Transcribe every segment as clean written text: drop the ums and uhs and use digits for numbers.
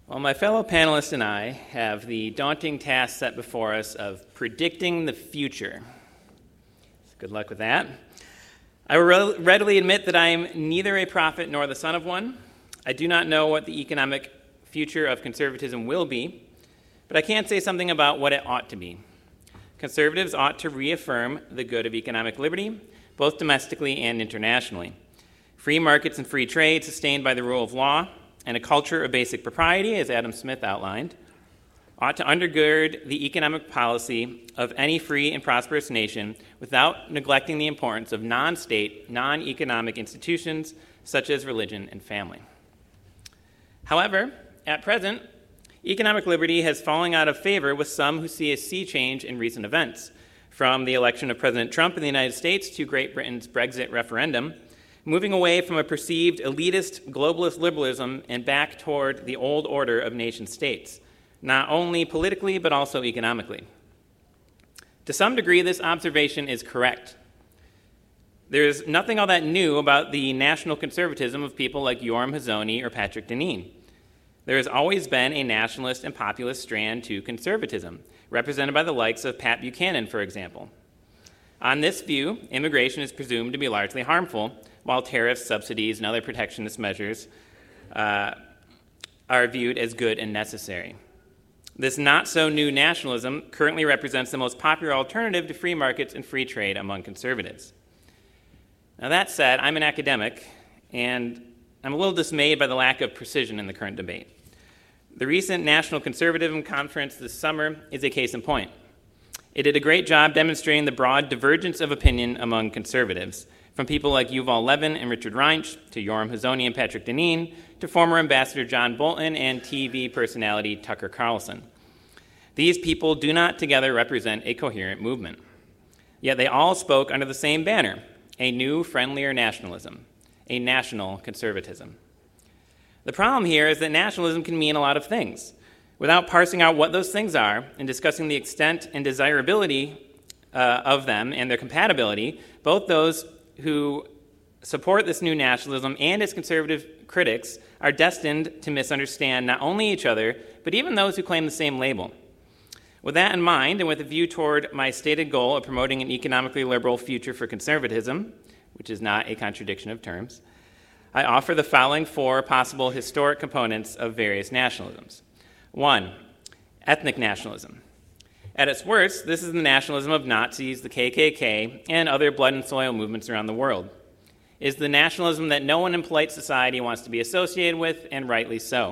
Well, my fellow panelists and I have the daunting task set before us of predicting the future. So good luck with that. I will readily admit that I am neither a prophet nor the son of one. I do not know what the economic future of conservatism will be, but I can say something about what it ought to be. Conservatives ought to reaffirm the good of economic liberty, both domestically and internationally. Free markets and free trade sustained by the rule of law and a culture of basic propriety, as Adam Smith outlined, ought to undergird the economic policy of any free and prosperous nation without neglecting the importance of non-state, non-economic institutions such as religion and family. However, at present, economic liberty has fallen out of favor with some who see a sea change in recent events, from the election of President Trump in the United States to Great Britain's Brexit referendum, moving away from a perceived elitist globalist liberalism and back toward the old order of nation-states, not only politically but also economically. To some degree, this observation is correct. There is nothing all that new about the national conservatism of people like Yoram Hazony or Patrick Deneen. There has always been a nationalist and populist strand to conservatism, represented by the likes of Pat Buchanan, for example. On this view, immigration is presumed to be largely harmful, while tariffs, subsidies, and other protectionist measures are viewed as good and necessary. This not-so-new nationalism currently represents the most popular alternative to free markets and free trade among conservatives. Now, that said, I'm an academic, and I'm a little dismayed by the lack of precision in the current debate. The recent National Conservatism Conference this summer is a case in point. It did a great job demonstrating the broad divergence of opinion among conservatives, from people like Yuval Levin and Richard Reinsch, to Yoram Hazony and Patrick Deneen, to former Ambassador John Bolton and TV personality Tucker Carlson. These people do not together represent a coherent movement. Yet they all spoke under the same banner, a new, friendlier nationalism, a national conservatism. The problem here is that nationalism can mean a lot of things. Without parsing out what those things are and discussing the extent and desirability of them and their compatibility, both those who support this new nationalism and its conservative critics are destined to misunderstand not only each other, but even those who claim the same label. With that in mind, and with a view toward my stated goal of promoting an economically liberal future for conservatism, which is not a contradiction of terms, I offer the following four possible historic components of various nationalisms. 1. Ethnic nationalism. At its worst, this is the nationalism of Nazis, the KKK, and other blood and soil movements around the world. It is the nationalism that no one in polite society wants to be associated with, and rightly so.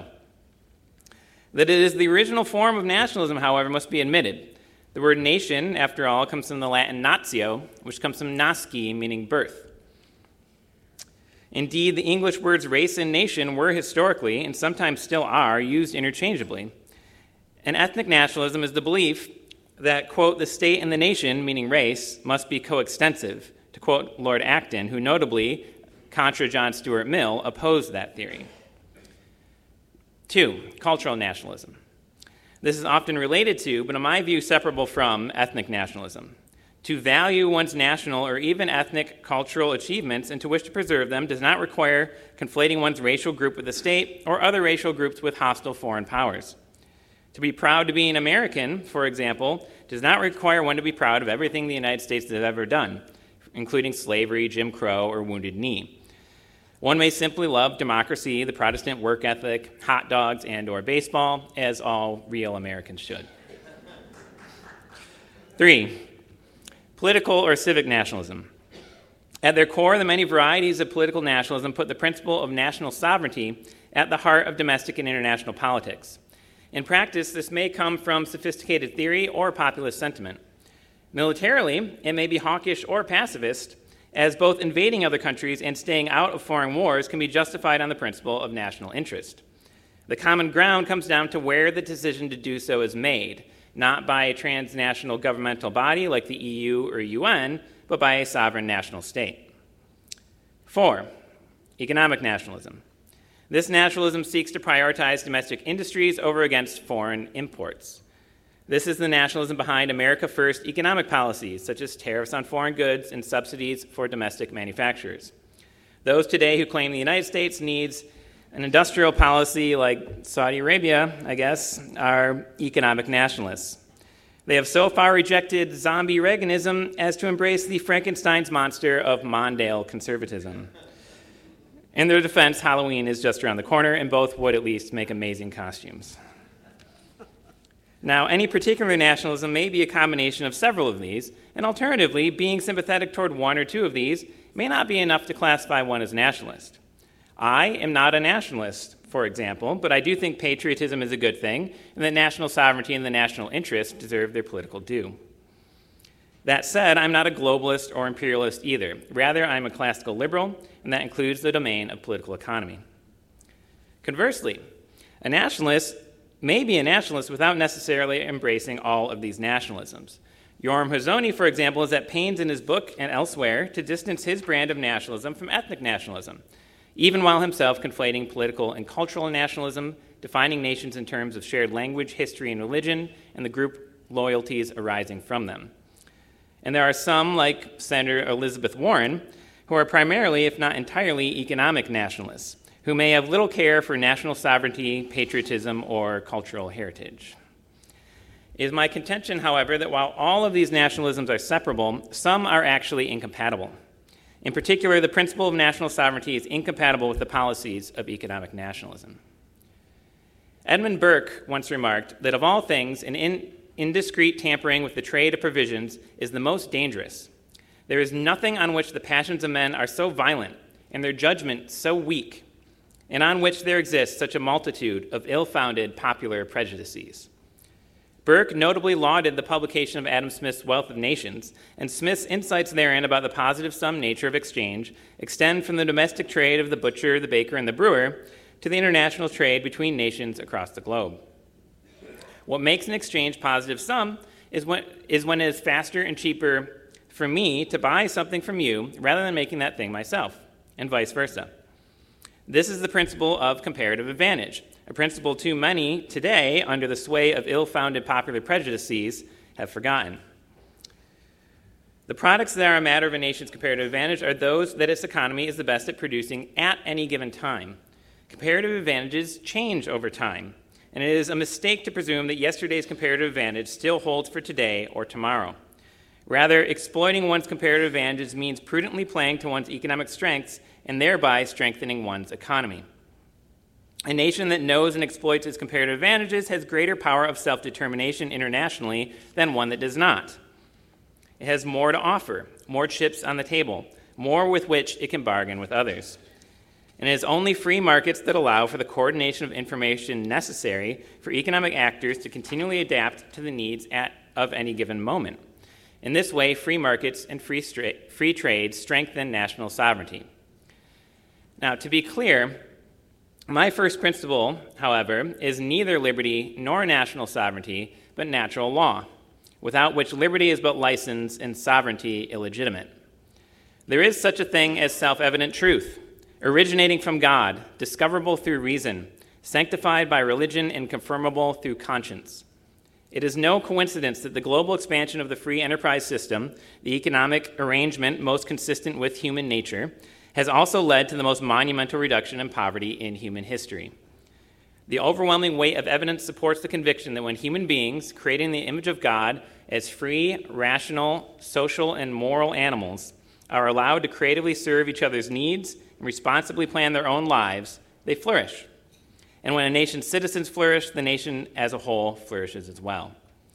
That it is the original form of nationalism, however, must be admitted. The word nation, after all, comes from the Latin natio, which comes from nasci, meaning birth. Indeed, the English words race and nation were historically, and sometimes still are, used interchangeably. And ethnic nationalism is the belief that, quote, the state and the nation, meaning race, must be coextensive, to quote Lord Acton, who notably, contra John Stuart Mill, opposed that theory. 2. Cultural nationalism. This is often related to, but in my view separable from, ethnic nationalism. To value one's national or even ethnic cultural achievements and to wish to preserve them does not require conflating one's racial group with the state or other racial groups with hostile foreign powers. To be proud to be an American, for example, does not require one to be proud of everything the United States has ever done, including slavery, Jim Crow, or Wounded Knee. One may simply love democracy, the Protestant work ethic, hot dogs, and/or baseball, as all real Americans should. 3. Political or civic nationalism. At their core, the many varieties of political nationalism put the principle of national sovereignty at the heart of domestic and international politics. In practice, this may come from sophisticated theory or populist sentiment. Militarily, it may be hawkish or pacifist, as both invading other countries and staying out of foreign wars can be justified on the principle of national interest. The common ground comes down to where the decision to do so is made, not by a transnational governmental body like the EU or UN, but by a sovereign national state. 4. Economic nationalism. This nationalism seeks to prioritize domestic industries over against foreign imports. This is the nationalism behind America First economic policies, such as tariffs on foreign goods and subsidies for domestic manufacturers. Those today who claim the United States needs An industrial policy like Saudi Arabia, I guess, are economic nationalists. They have so far rejected zombie Reaganism as to embrace the Frankenstein's monster of Mondale conservatism. In their defense, Halloween is just around the corner, and both would at least make amazing costumes. Now, any particular nationalism may be a combination of several of these, and alternatively, being sympathetic toward one or two of these may not be enough to classify one as nationalist. I am not a nationalist, for example, but I do think patriotism is a good thing, and that national sovereignty and the national interest deserve their political due. That said, I'm not a globalist or imperialist either. Rather, I'm a classical liberal, and that includes the domain of political economy. Conversely, a nationalist may be a nationalist without necessarily embracing all of these nationalisms. Yoram Hazony, for example, is at pains in his book and elsewhere to distance his brand of nationalism from ethnic nationalism, even while himself conflating political and cultural nationalism, defining nations in terms of shared language, history, and religion, and the group loyalties arising from them. And there are some, like Senator Elizabeth Warren, who are primarily, if not entirely, economic nationalists, who may have little care for national sovereignty, patriotism, or cultural heritage. It is my contention, however, that while all of these nationalisms are separable, some are actually incompatible. In particular, the principle of national sovereignty is incompatible with the policies of economic nationalism. Edmund Burke once remarked that of all things, an indiscreet tampering with the trade of provisions is the most dangerous. There is nothing on which the passions of men are so violent and their judgment so weak, and on which there exists such a multitude of ill-founded popular prejudices. Burke notably lauded the publication of Adam Smith's Wealth of Nations, and Smith's insights therein about the positive sum nature of exchange extend from the domestic trade of the butcher, the baker, and the brewer to the international trade between nations across the globe. What makes an exchange positive sum is when it is faster and cheaper for me to buy something from you rather than making that thing myself, and vice versa. This is the principle of comparative advantage, a principle too many today, under the sway of ill-founded popular prejudices, have forgotten. The products that are a matter of a nation's comparative advantage are those that its economy is the best at producing at any given time. Comparative advantages change over time, and it is a mistake to presume that yesterday's comparative advantage still holds for today or tomorrow. Rather, exploiting one's comparative advantages means prudently playing to one's economic strengths and thereby strengthening one's economy. A nation that knows and exploits its comparative advantages has greater power of self-determination internationally than one that does not. It has more to offer, more chips on the table, more with which it can bargain with others. And it is only free markets that allow for the coordination of information necessary for economic actors to continually adapt to the needs of any given moment. In this way, free markets and free trade strengthen national sovereignty. Now, to be clear, my first principle, however, is neither liberty nor national sovereignty, but natural law, without which liberty is but license and sovereignty illegitimate. There is such a thing as self-evident truth, originating from God, discoverable through reason, sanctified by religion, and confirmable through conscience. It is no coincidence that the global expansion of the free enterprise system, the economic arrangement most consistent with human nature, has also led to the most monumental reduction in poverty in human history. The overwhelming weight of evidence supports the conviction that when human beings, creating the image of God as free, rational, social, and moral animals, are allowed to creatively serve each other's needs and responsibly plan their own lives, they flourish. And when a nation's citizens flourish, the nation as a whole flourishes as well.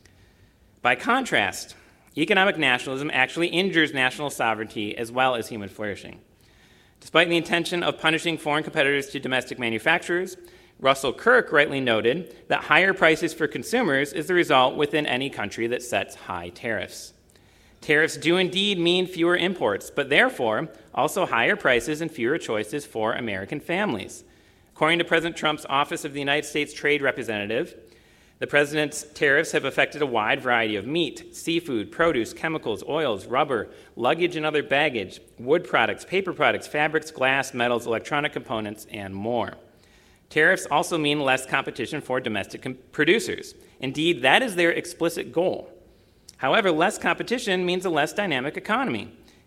By contrast, economic nationalism actually injures national sovereignty as well as human flourishing. Despite the intention of punishing foreign competitors to domestic manufacturers, Russell Kirk rightly noted that higher prices for consumers is the result within any country that sets high tariffs. Tariffs do indeed mean fewer imports, but therefore also higher prices and fewer choices for American families. According to President Trump's Office of the United States Trade Representative, the president's tariffs have affected a wide variety of meat, seafood, produce, chemicals, oils, rubber, luggage and other baggage, wood products, paper products, fabrics, glass, metals, electronic components, and more. Tariffs also mean less competition for domestic producers. Indeed, that is their explicit goal. However, less competition means a less dynamic economy,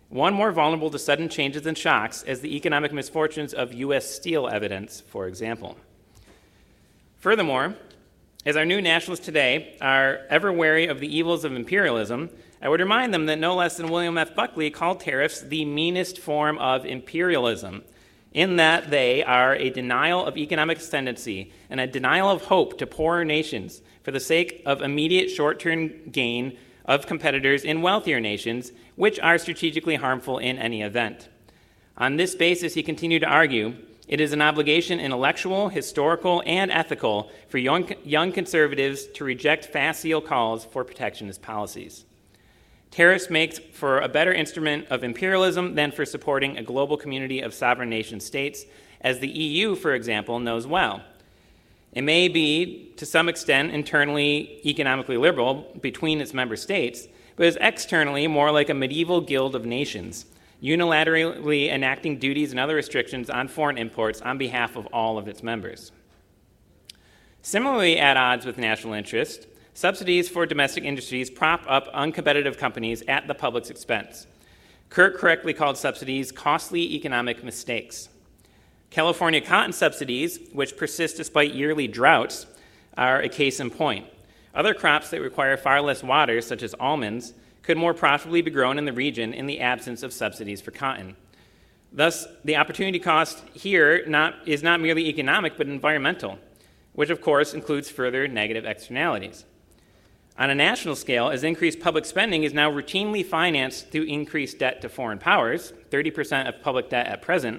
one more vulnerable to sudden changes and shocks as the economic misfortunes of U.S. Steel evidence, for example. Furthermore, as our new nationalists today are ever wary of the evils of imperialism, I would remind them that no less than William F. Buckley called tariffs the meanest form of imperialism, in that they are a denial of economic ascendancy and a denial of hope to poorer nations for the sake of immediate short-term gain of competitors in wealthier nations, which are strategically harmful in any event. On this basis, he continued to argue, it is an obligation, intellectual, historical, and ethical, for young conservatives to reject facile calls for protectionist policies. Tariffs make for a better instrument of imperialism than for supporting a global community of sovereign nation states, as the EU, for example, knows well. It may be, to some extent, internally economically liberal between its member states, but is externally more like a medieval guild of nations, unilaterally enacting duties and other restrictions on foreign imports on behalf of all of its members. Similarly, at odds with national interest, subsidies for domestic industries prop up uncompetitive companies at the public's expense. Kirk correctly called subsidies costly economic mistakes. California cotton subsidies, which persist despite yearly droughts, are a case in point. Other crops that require far less water, such as almonds, could more profitably be grown in the region in the absence of subsidies for cotton. Thus, the opportunity cost here is not merely economic, but environmental, which of course includes further negative externalities. On a national scale, as increased public spending is now routinely financed through increased debt to foreign powers, 30% of public debt at present,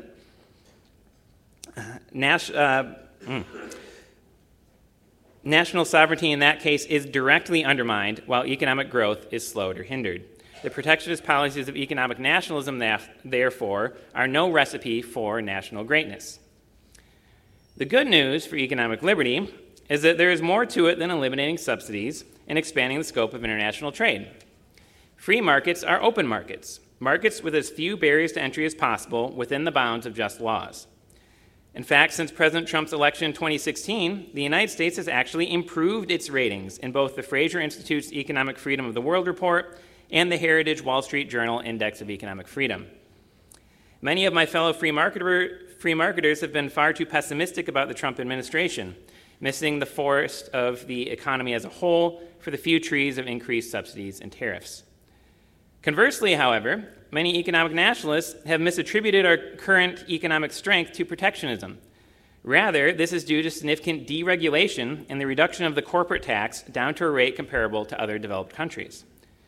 national sovereignty in that case is directly undermined, while economic growth is slowed or hindered. The protectionist policies of economic nationalism, therefore, are no recipe for national greatness. The good news for economic liberty is that there is more to it than eliminating subsidies and expanding the scope of international trade. Free markets are open markets, markets with as few barriers to entry as possible within the bounds of just laws. In fact, since President Trump's election in 2016, the United States has actually improved its ratings in both the Fraser Institute's Economic Freedom of the World report and the Heritage Wall Street Journal Index of Economic Freedom. Many of my fellow free marketers have been far too pessimistic about the Trump administration, missing the forest of the economy as a whole for the few trees of increased subsidies and tariffs. Conversely, however, many economic nationalists have misattributed our current economic strength to protectionism. Rather, this is due to significant deregulation and the reduction of the corporate tax down to a rate comparable to other developed countries.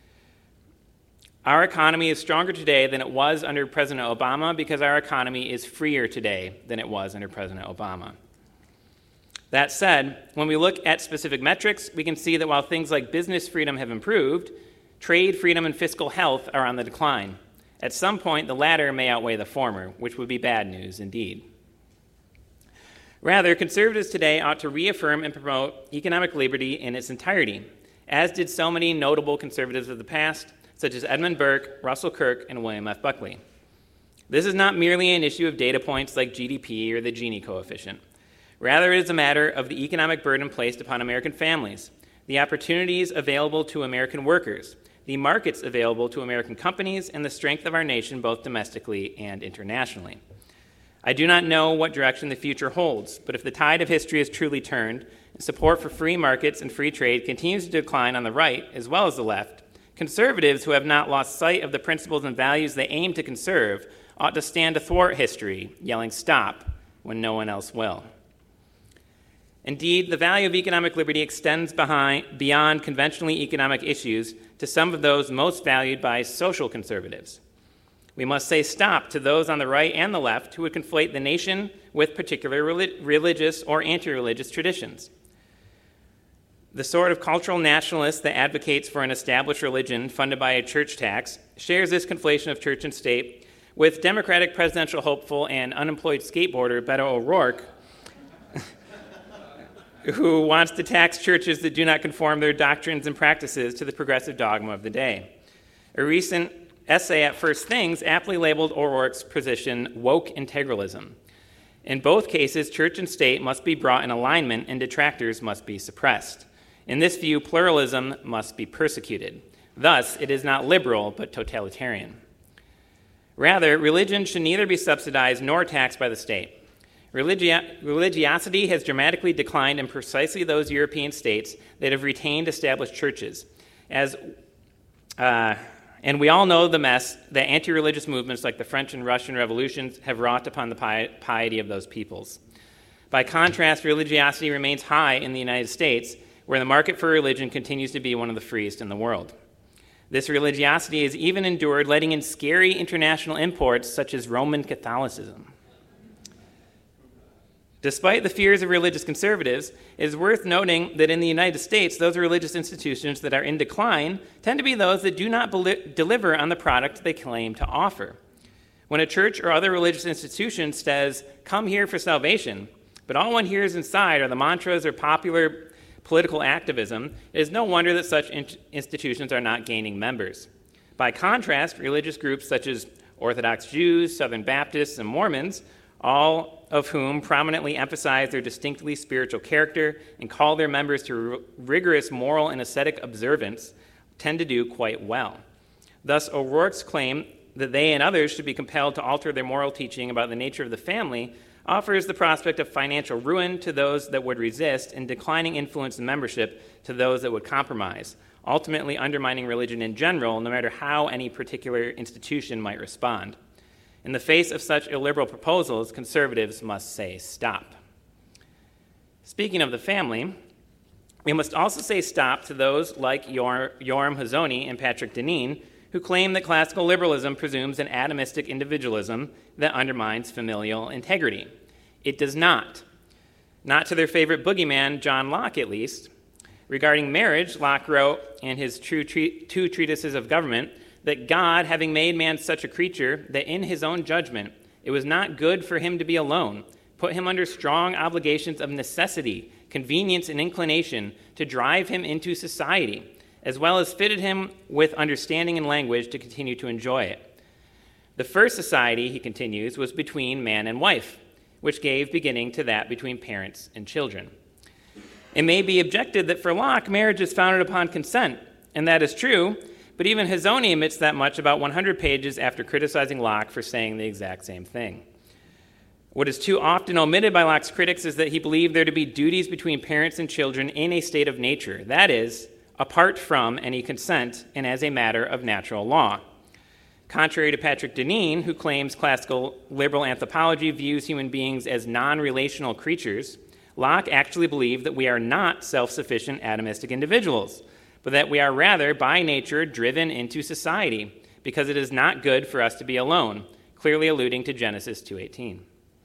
Our economy is stronger today than it was under President Obama because our economy is freer today than it was under President Obama. That said, when we look at specific metrics, we can see that while things like business freedom have improved, trade freedom and fiscal health are on the decline. At some point, the latter may outweigh the former, which would be bad news indeed. Rather, conservatives today ought to reaffirm and promote economic liberty in its entirety, as did so many notable conservatives of the past, such as Edmund Burke, Russell Kirk, and William F. Buckley. This is not merely an issue of data points like GDP or the Gini coefficient. Rather, it is a matter of the economic burden placed upon American families, the opportunities available to American workers, the markets available to American companies, and the strength of our nation both domestically and internationally. I do not know what direction the future holds, but if the tide of history is truly turned, and support for free markets and free trade continues to decline on the right as well as the left, conservatives who have not lost sight of the principles and values they aim to conserve ought to stand athwart history, yelling "stop" when no one else will. Indeed, the value of economic liberty extends beyond conventionally economic issues to some of those most valued by social conservatives. We must say stop to those on the right and the left who would conflate the nation with particular religious or anti-religious traditions. The sort of cultural nationalist that advocates for an established religion funded by a church tax shares this conflation of church and state with Democratic presidential hopeful and unemployed skateboarder Beto O'Rourke, who wants to tax churches that do not conform their doctrines and practices to the progressive dogma of the day. A recent essay at First Things aptly labeled O'Rourke's position woke integralism. In both cases, church and state must be brought in alignment and detractors must be suppressed. In this view, pluralism must be persecuted. Thus, it is not liberal, but totalitarian. Rather, religion should neither be subsidized nor taxed by the state. Religiosity has dramatically declined in precisely those European states that have retained established churches, and we all know the mess that anti-religious movements like the French and Russian revolutions have wrought upon the piety of those peoples. By contrast, religiosity remains high in the United States, where the market for religion continues to be one of the freest in the world. This religiosity has even endured letting in scary international imports such as Roman Catholicism. Despite the fears of religious conservatives, it is worth noting that in the United States, those religious institutions that are in decline tend to be those that do not deliver on the product they claim to offer. When a church or other religious institution says, "Come here for salvation," but all one hears inside are the mantras or popular political activism, it is no wonder that such institutions are not gaining members. By contrast, religious groups such as Orthodox Jews, Southern Baptists, and Mormons, all of whom prominently emphasize their distinctly spiritual character and call their members to rigorous moral and ascetic observance, tend to do quite well. Thus, O'Rourke's claim that they and others should be compelled to alter their moral teaching about the nature of the family offers the prospect of financial ruin to those that would resist and declining influence and membership to those that would compromise, ultimately undermining religion in general, no matter how any particular institution might respond. In the face of such illiberal proposals, conservatives must say stop. Speaking of the family, we must also say stop to those like Yoram Hazony and Patrick Deneen, who claim that classical liberalism presumes an atomistic individualism that undermines familial integrity. It does not. Not to their favorite boogeyman, John Locke, at least. Regarding marriage, Locke wrote in his two treatises of government that God, having made man such a creature that in his own judgment it was not good for him to be alone, put him under strong obligations of necessity, convenience, and inclination to drive him into society, as well as fitted him with understanding and language to continue to enjoy it. The first society, he continues, was between man and wife, which gave beginning to that between parents and children. It may be objected that for Locke, marriage is founded upon consent, and that is true, but even Hazony admits that much about 100 pages after criticizing Locke for saying the exact same thing. What is too often omitted by Locke's critics is that he believed there to be duties between parents and children in a state of nature, that is, apart from any consent and as a matter of natural law. Contrary to Patrick Deneen, who claims classical liberal anthropology views human beings as non-relational creatures, Locke actually believed that we are not self-sufficient atomistic individuals, but that we are rather, by nature, driven into society, because it is not good for us to be alone, clearly alluding to Genesis 2:18.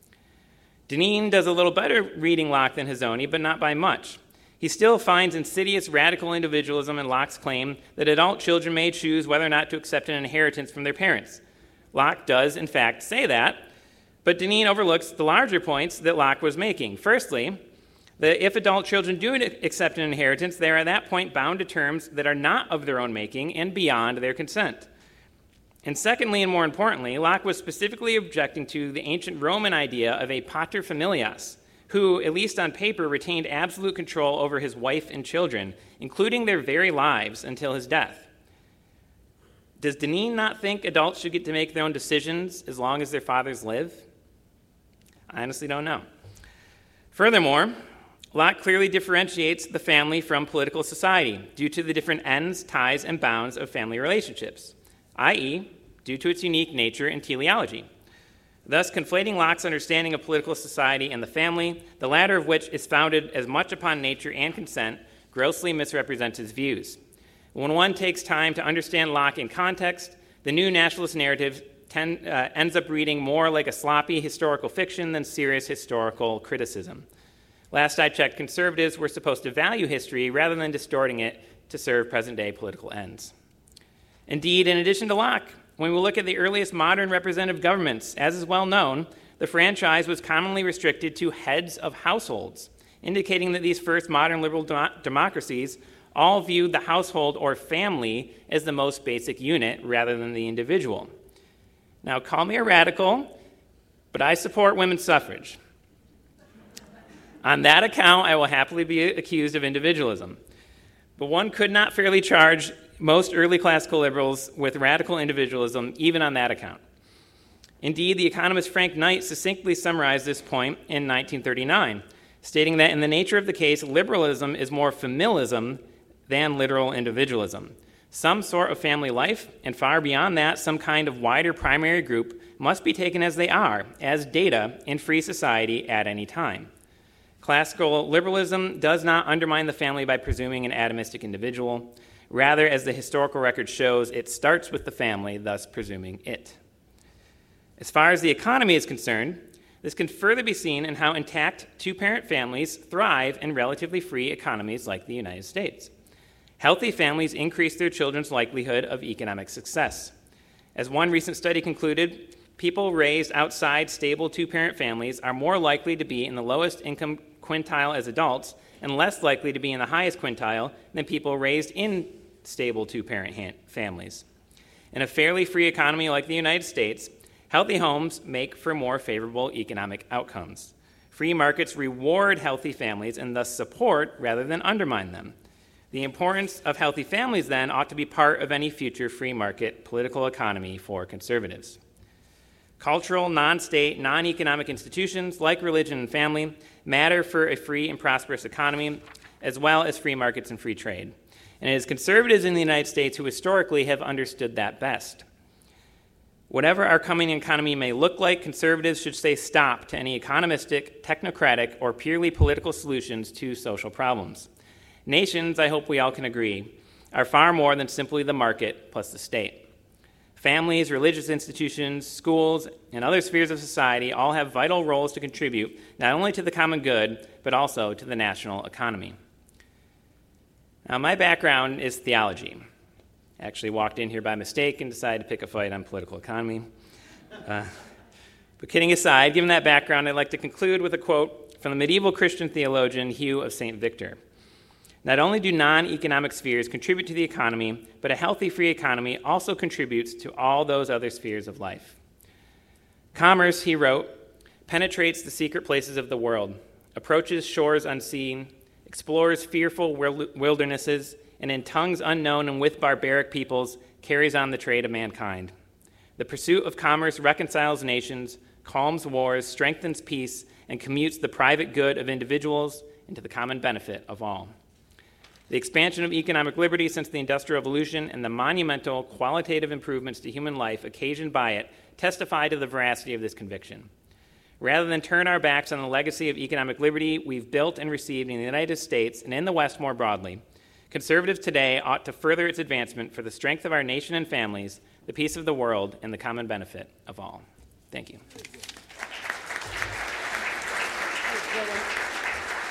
Deneen does a little better reading Locke than Hazony, but not by much. He still finds insidious radical individualism in Locke's claim that adult children may choose whether or not to accept an inheritance from their parents. Locke does, in fact, say that, but Deneen overlooks the larger points that Locke was making. Firstly, that if adult children do accept an inheritance, they are at that point bound to terms that are not of their own making and beyond their consent. And secondly, and more importantly, Locke was specifically objecting to the ancient Roman idea of a pater familias, who, at least on paper, retained absolute control over his wife and children, including their very lives until his death. Does Deneen not think adults should get to make their own decisions as long as their fathers live? I honestly don't know. Furthermore, Locke clearly differentiates the family from political society due to the different ends, ties, and bounds of family relationships, i.e., due to its unique nature and teleology. Thus, conflating Locke's understanding of political society and the family, the latter of which is founded as much upon nature and consent, grossly misrepresents his views. When one takes time to understand Locke in context, the new nationalist narrative ends up reading more like a sloppy historical fiction than serious historical criticism. Last I checked, conservatives were supposed to value history rather than distorting it to serve present-day political ends. Indeed, in addition to Locke, when we look at the earliest modern representative governments, as is well known, the franchise was commonly restricted to heads of households, indicating that these first modern liberal democracies all viewed the household or family as the most basic unit rather than the individual. Now, call me a radical, but I support women's suffrage. On that account, I will happily be accused of individualism. But one could not fairly charge most early classical liberals with radical individualism, even on that account. Indeed, the economist Frank Knight succinctly summarized this point in 1939, stating that in the nature of the case, liberalism is more familism than literal individualism. Some sort of family life, and far beyond that, some kind of wider primary group must be taken as they are, as data in free society at any time. Classical liberalism does not undermine the family by presuming an atomistic individual. Rather, as the historical record shows, it starts with the family, thus presuming it. As far as the economy is concerned, this can further be seen in how intact two-parent families thrive in relatively free economies like the United States. Healthy families increase their children's likelihood of economic success. As one recent study concluded, people raised outside stable two-parent families are more likely to be in the lowest income quintile as adults and less likely to be in the highest quintile than people raised in stable two-parent families. In a fairly free economy like the United States, healthy homes make for more favorable economic outcomes. Free markets reward healthy families and thus support rather than undermine them. The importance of healthy families, then, ought to be part of any future free market political economy for conservatives. Cultural, non-state, non-economic institutions like religion and family matter for a free and prosperous economy, as well as free markets and free trade. And it is conservatives in the United States who historically have understood that best. Whatever our coming economy may look like, conservatives should say stop to any economistic, technocratic, or purely political solutions to social problems. Nations, I hope we all can agree, are far more than simply the market plus the state. Families, religious institutions, schools, and other spheres of society all have vital roles to contribute not only to the common good, but also to the national economy. Now, my background is theology. I actually walked in here by mistake and decided to pick a fight on political economy. But kidding aside, given that background, I'd like to conclude with a quote from the medieval Christian theologian Hugh of St. Victor. Not only do non-economic spheres contribute to the economy, but a healthy free economy also contributes to all those other spheres of life. Commerce, he wrote, penetrates the secret places of the world, approaches shores unseen, explores fearful wildernesses, and in tongues unknown and with barbaric peoples carries on the trade of mankind. The pursuit of commerce reconciles nations, calms wars, strengthens peace, and commutes the private good of individuals into the common benefit of all. The expansion of economic liberty since the Industrial Revolution and the monumental qualitative improvements to human life occasioned by it testify to the veracity of this conviction. Rather than turn our backs on the legacy of economic liberty we've built and received in the United States and in the West more broadly, conservatives today ought to further its advancement for the strength of our nation and families, the peace of the world, and the common benefit of all. Thank you.